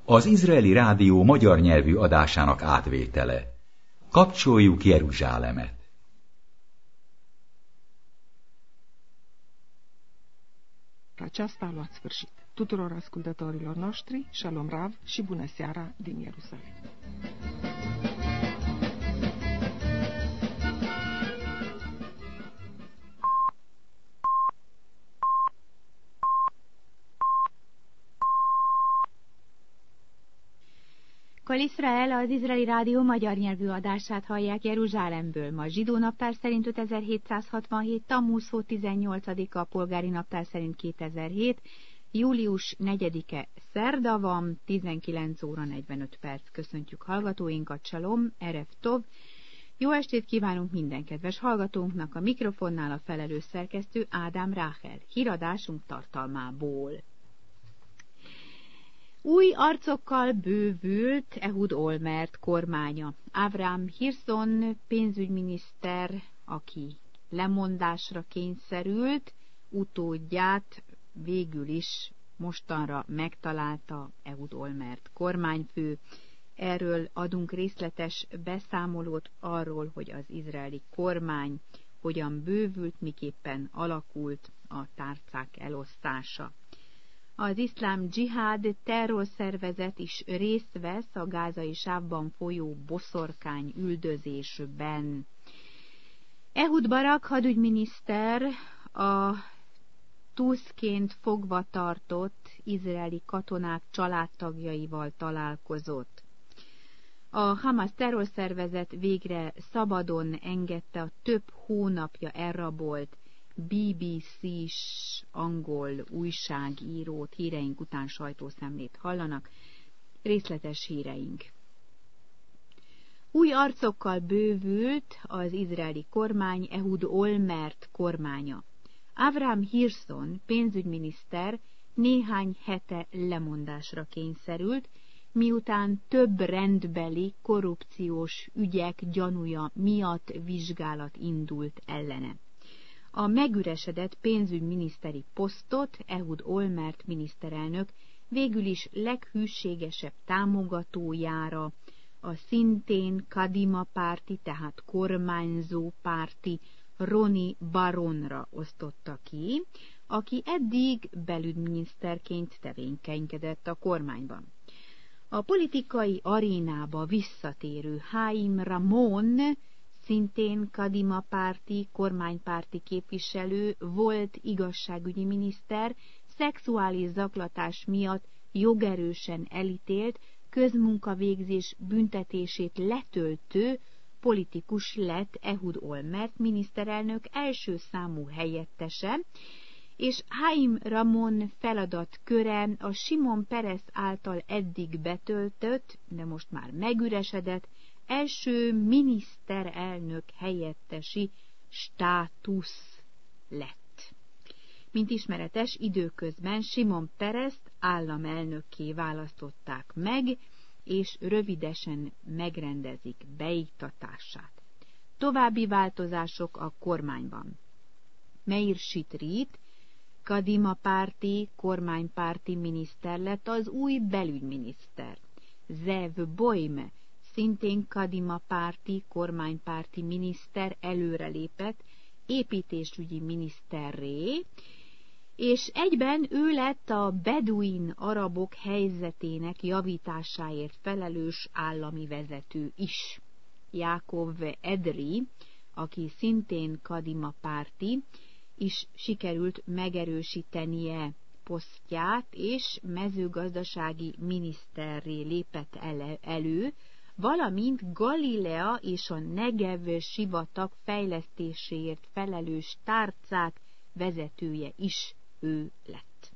Az Izraeli Rádió magyar nyelvű adásának átvétele. Kapcsoljuk Jeruzsálemet! Aceasta a luat sfârșit. Tuturor ascultătorilor noștri, Shalom Rav și bună seara din Ierusalim. Kol Israel, az Izraeli Rádió magyar nyelvű adását hallják Jeruzsálemből. Ma zsidó naptár szerint 5767, Tammuz hó 18-a, polgári naptár szerint 2007, július 4-e szerda van, 19 óra 45 perc. Köszöntjük hallgatóinkat, Shalom, Erev Tov. Jó estét kívánunk minden kedves hallgatónknak, a mikrofonnál a felelős szerkesztő Ádám Ráhel. Híradásunk tartalmából. Új arcokkal bővült Ehud Olmert kormánya. Avraham Hirson pénzügyminiszter, aki lemondásra kényszerült, utódját végül is mostanra megtalálta Ehud Olmert kormányfő. Erről adunk részletes beszámolót arról, hogy az izraeli kormány hogyan bővült, miképpen alakult a tárcák elosztása. Az iszlám dzsihád terrorszervezet is részt vesz a gázai sávban folyó boszorkány üldözésben. Ehud Barak hadügyminiszter a túszként fogva tartott izraeli katonák családtagjaival találkozott. A Hamas terrorszervezet végre szabadon engedte a több hónapja elrabolt BBC-s angol újságírót, híreink után sajtószemlét hallanak, részletes híreink. Új arcokkal bővült az izraeli kormány, Ehud Olmert kormánya. Avraham Hirson pénzügyminiszter néhány hete lemondásra kényszerült, miután több rendbeli korrupciós ügyek gyanúja miatt vizsgálat indult ellene. A megüresedett pénzügyminiszteri posztot Ehud Olmert miniszterelnök végül is leghűségesebb támogatójára, a szintén Kadima párti, tehát kormányzó párti Roni Baronra osztotta ki, aki eddig belügyminiszterként tevékenykedett a kormányban. A politikai arénába visszatérő Haim Ramon, szintén Kadima párti, kormánypárti képviselő, volt igazságügyi miniszter, szexuális zaklatás miatt jogerősen elítélt, közmunkavégzés büntetését letöltő politikus lett Ehud Olmert miniszterelnök első számú helyettese, és Haim Ramon feladatköre a Simon Peres által eddig betöltött, de most már megüresedett, első miniszterelnök helyettesi státusz lett. Mint ismeretes, időközben Simon Perest államelnökké választották meg, és rövidesen megrendezik beiktatását. További változások a kormányban. Meir Shitrit, Kadima párti, kormánypárti miniszter lett az új belügyminiszter. Zev Boim, szintén Kadima párti, kormánypárti miniszter előrelépett építésügyi miniszterré, és egyben ő lett a beduin arabok helyzetének javításáért felelős állami vezető is. Jákov Edri, aki szintén Kadima párti, is sikerült megerősítenie posztját, és mezőgazdasági miniszterré lépett elő, valamint Galilea és a Negev sivatag fejlesztéséért felelős tárcák vezetője is ő lett.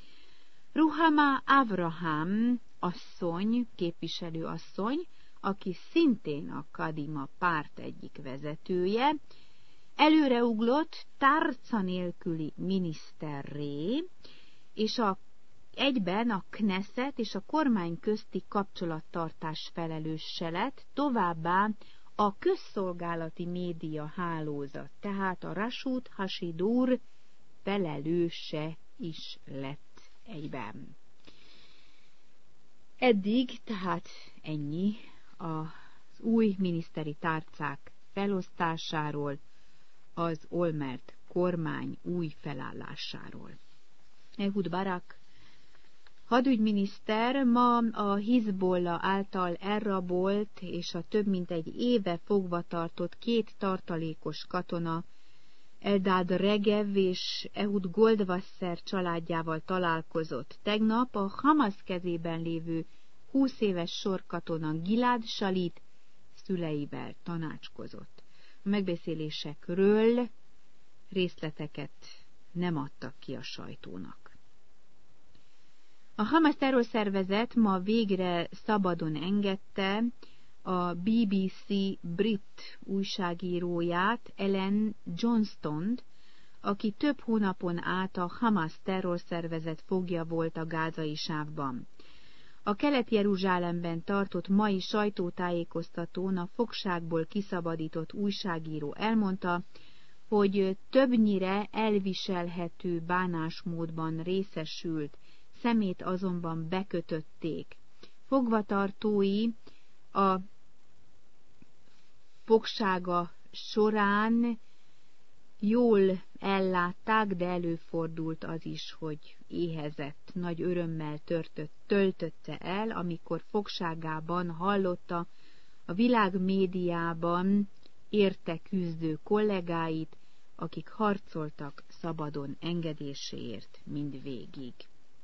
Ruhama Avraham asszony, képviselőasszony, aki szintén a Kadima párt egyik vezetője, előreuglott tárca nélküli miniszterré, és egyben a Knesset és a kormány közti kapcsolattartás felelőse lett, továbbá a közszolgálati média hálózat, tehát a Rashut Hashidur felelőse is lett egyben. Eddig tehát ennyi az új miniszteri tárcák felosztásáról, az Olmert kormány új felállásáról. Ehud Barak hadügyminiszter ma a Hizbollah által elrabolt és a több mint egy éve fogva tartott 2 tartalékos katona, Eldad Regev és Ehud Goldwasser családjával találkozott. Tegnap a Hamas kezében lévő 20 éves sorkatona Gilad Shalit szüleivel tanácskozott. A megbeszélésekről részleteket nem adtak ki a sajtónak. A Hamas terrorszervezet ma végre szabadon engedte a BBC brit újságíróját, Ellen Johnstont, aki több hónapon át a Hamas terrorszervezet fogja volt a gázai sávban. A Kelet-Jeruzsálemben tartott mai sajtótájékoztatón a fogságból kiszabadított újságíró elmondta, hogy többnyire elviselhető bánásmódban részesült, szemét azonban bekötötték. Fogvatartói a fogsága során jól ellátták, de előfordult az is, hogy éhezett, nagy örömmel töltötte el, amikor fogságában hallotta a világ médiában érte küzdő kollégáit, akik harcoltak szabadon engedéséért mindvégig.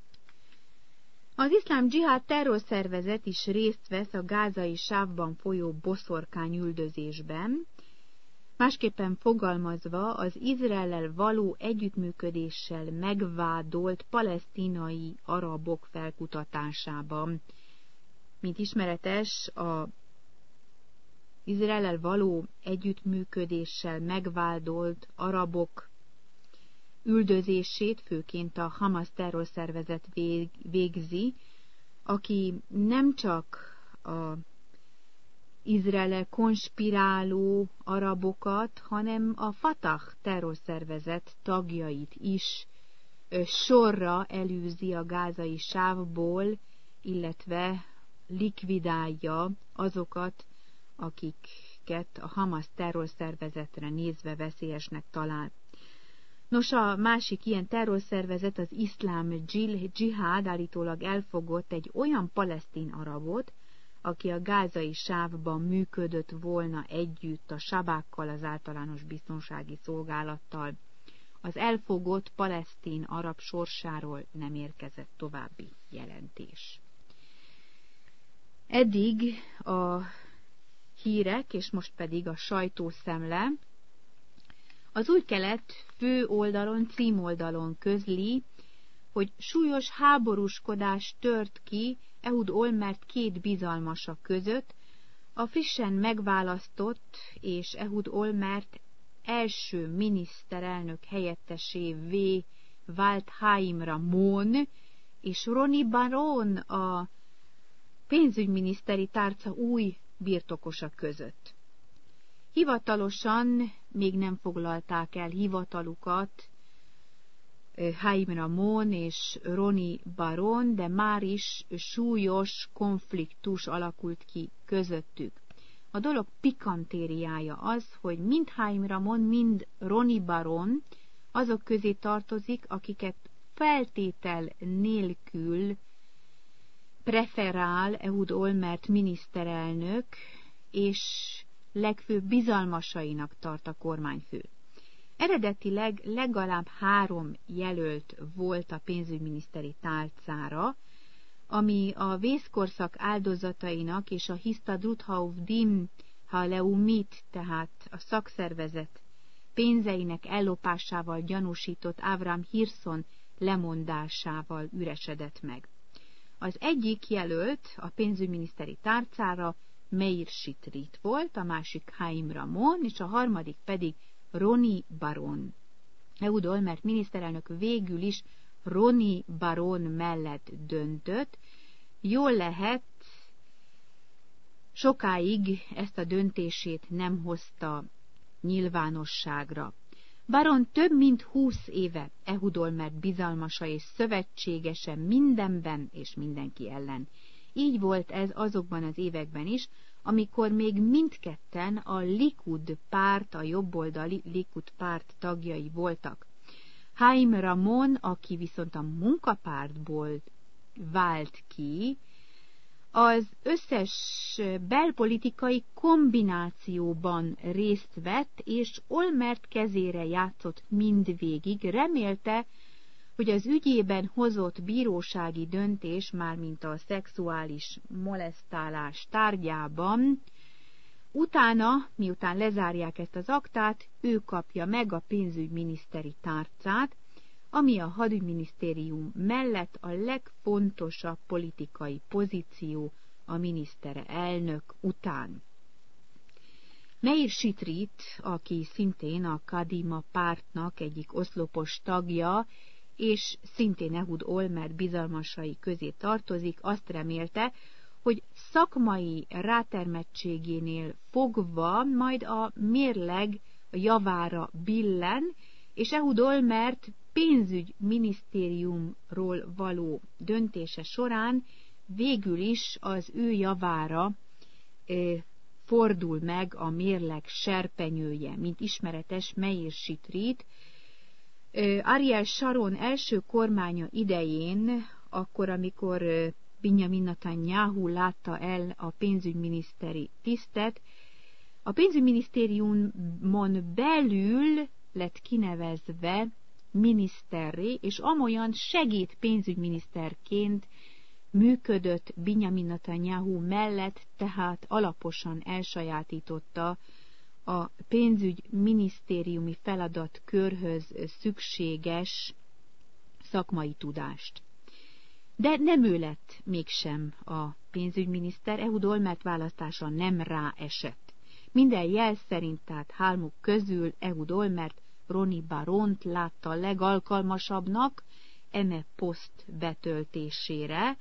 Az iszlám dzsihád terrorszervezet is részt vesz a gázai sávban folyó boszorkányüldözésben, másképpen fogalmazva az Izraellel való együttműködéssel megvádolt palesztinai arabok felkutatásában. Mint ismeretes, az Izraellel való együttműködéssel megvádolt arabok üldözését főként a Hamas terrorszervezet végzi, aki nem csak az Izraellel konspiráló arabokat, hanem a Fatah terrorszervezet tagjait is sorra elűzi a gázai sávból, illetve likvidálja azokat, akiket a Hamas terrorszervezetre nézve veszélyesnek talál. Nos, a másik ilyen terrorszervezet, az iszlám dzsihád állítólag elfogott egy olyan palesztin arabot, aki a gázai sávban működött volna együtt a sabákkal, az általános biztonsági szolgálattal. Az elfogott palesztin arab sorsáról nem érkezett további jelentés. Eddig a hírek, és most pedig a sajtószemle. Az Új Kelet fő oldalon, címoldalon közli, hogy súlyos háborúskodás tört ki Ehud Olmert 2 bizalmasa között, a frissen megválasztott és Ehud Olmert első miniszterelnök helyettesévé vált Haim Ramon és Roni Bar-On a pénzügyminiszteri tárca új birtokosa között. Hivatalosan még nem foglalták el hivatalukat Haim Ramon és Roni Bar-On, de már is súlyos konfliktus alakult ki közöttük. A dolog pikantériája az, hogy mind Haim Ramon, mind Roni Bar-On azok közé tartozik, akiket feltétel nélkül preferál Ehud Olmert miniszterelnök, és legfőbb bizalmasainak tart a kormányfő. Eredetileg legalább 3 jelölt volt a pénzügyminiszteri tálcára, ami a vészkorszak áldozatainak és a Histadrut Haovdim Haleumit, tehát a szakszervezet pénzeinek ellopásával gyanúsított Avram Hirson lemondásával üresedett meg. Az egyik jelölt a pénzügyminiszteri tárcára Meir Shitrit volt, a másik Haim Ramon, és a harmadik pedig Roni Bar-On. Ehud Olmert miniszterelnök végül is Roni Bar-On mellett döntött. Jól lehet, sokáig ezt a döntését nem hozta nyilvánosságra. Bar-On több mint 20 éve Ehud Olmert bizalmasa és szövetségese mindenben és mindenki ellen. Így volt ez azokban az években is, amikor még mindketten a Likud párt, a jobboldali Likud párt tagjai voltak. Haim Ramon, aki viszont a munkapártból vált ki, az összes belpolitikai kombinációban részt vett, és Olmert kezére játszott mindvégig, remélte, hogy az ügyében hozott bírósági döntés, mármint a szexuális molesztálás tárgyában, utána, miután lezárják ezt az aktát, ő kapja meg a pénzügyminiszteri tárcát, ami a hadügyminisztérium mellett a legfontosabb politikai pozíció a miniszterelnök után. Meir Shitrit, aki szintén a Kadima pártnak egyik oszlopos tagja, és szintén Ehud Olmert bizalmasai közé tartozik, azt remélte, hogy szakmai rátermettségénél fogva majd a mérleg javára billen, és Ehud Olmert pénzügyminisztériumról való döntése során végül is az ő javára fordul meg a mérleg serpenyője, mint ismeretes Meir Shitrit. Ariel Sharon első kormánya idején, akkor, amikor Binyamin Netanyahu látta el a pénzügyminiszteri tisztet, a pénzügyminisztériumon belül lett kinevezve miniszterré, és amolyan segéd pénzügyminiszterként működött Binyamin Netanyahu mellett, tehát alaposan elsajátította a pénzügyminisztériumi feladatkörhöz szükséges szakmai tudást. De nem ő lett mégsem a pénzügyminiszter, Ehud Olmert választása nem ráesett. Minden jel szerint, tehát hármuk közül Ehud Olmert Roni Baront látta legalkalmasabbnak eme poszt betöltésére.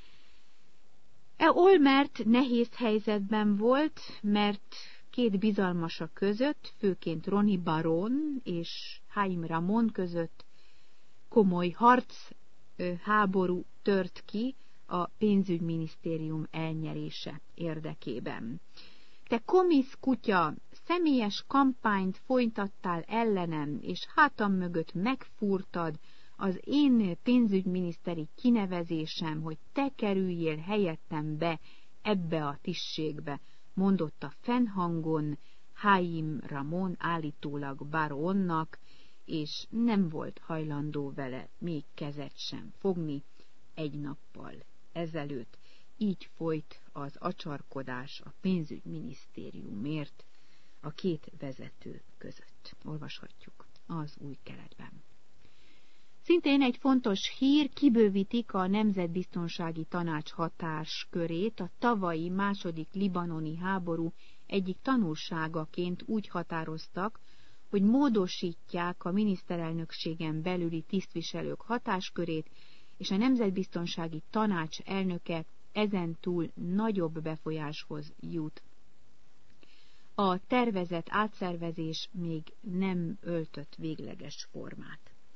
Olmert nehéz helyzetben volt, mert két bizalmasa között, főként Roni Baron és Haim Ramon között komoly háború tört ki a pénzügyminisztérium elnyerése érdekében. Te komisz kutya, személyes kampányt folytattál ellenem, és hátam mögött megfúrtad az én pénzügyminiszteri kinevezésem, hogy te kerüljél helyettem be ebbe a tisztségbe, mondotta fennhangon Haim Ramon állítólag Baronnak, és nem volt hajlandó vele még kezet sem fogni egy nappal ezelőtt. Így folyt az acsarkodás a pénzügyminisztériumért a két vezető között. Olvashatjuk az Új Keletben. Szintén egy fontos hír, kibővítik a Nemzetbiztonsági Tanács hatáskörét. A tavalyi második libanoni háború egyik tanulságaként úgy határoztak, hogy módosítják a miniszterelnökségen belüli tisztviselők hatáskörét, és a Nemzetbiztonsági Tanács elnöke ezentúl nagyobb befolyáshoz jut. A tervezett átszervezés még nem öltött végleges formát.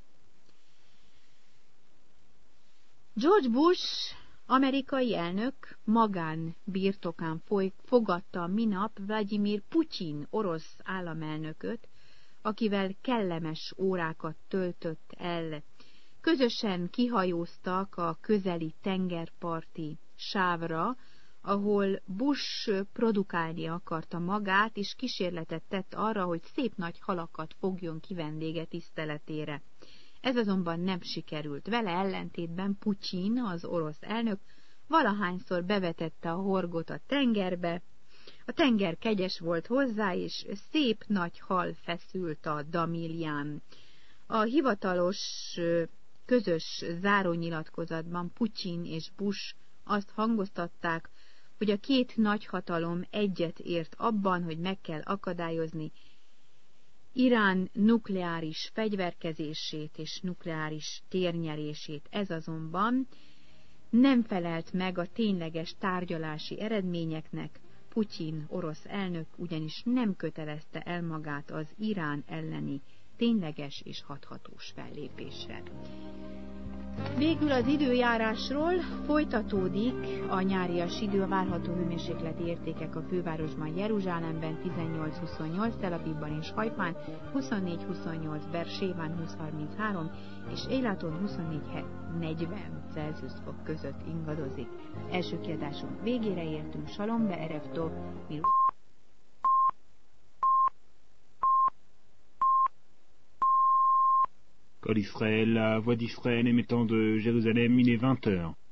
George Bush, amerikai elnök magánbirtokán fogadta minap Vladimir Putyin orosz államelnököt, akivel kellemes órákat töltött el. Közösen kihajóztak a közeli tengerparti sávra, ahol Bush produkálni akarta magát, és kísérletet tett arra, hogy szép nagy halakat fogjon ki vendége tiszteletére. Ez azonban nem sikerült. Vele ellentétben Putyin, az orosz elnök, valahányszor bevetette a horgot a tengerbe. A tenger kegyes volt hozzá, és szép nagy hal feszült a Damilján. A hivatalos közös zárónyilatkozatban Putyin és Bush azt hangoztatták, hogy a két nagyhatalom egyet ért abban, hogy meg kell akadályozni Irán nukleáris fegyverkezését és nukleáris térnyerését. Ez azonban nem felelt meg a tényleges tárgyalási eredményeknek. Putyin orosz elnök ugyanis nem kötelezte el magát az Irán elleni tényleges és hathatós fellépésre. Végül az időjárásról folytatódik a nyárias idő, a várható hőmérsékleti értékek a fővárosban, Jeruzsálemben 18-28, Tel Avivban és Hajfán 24-28, Beerséván 20-33 és Élaton 24-40 Celsius fok között ingadozik. Első kiadásunk végére értünk, Salom be Erev Tov. Code Israël, la voix d'Israël émettant de Jérusalem, il est 20h.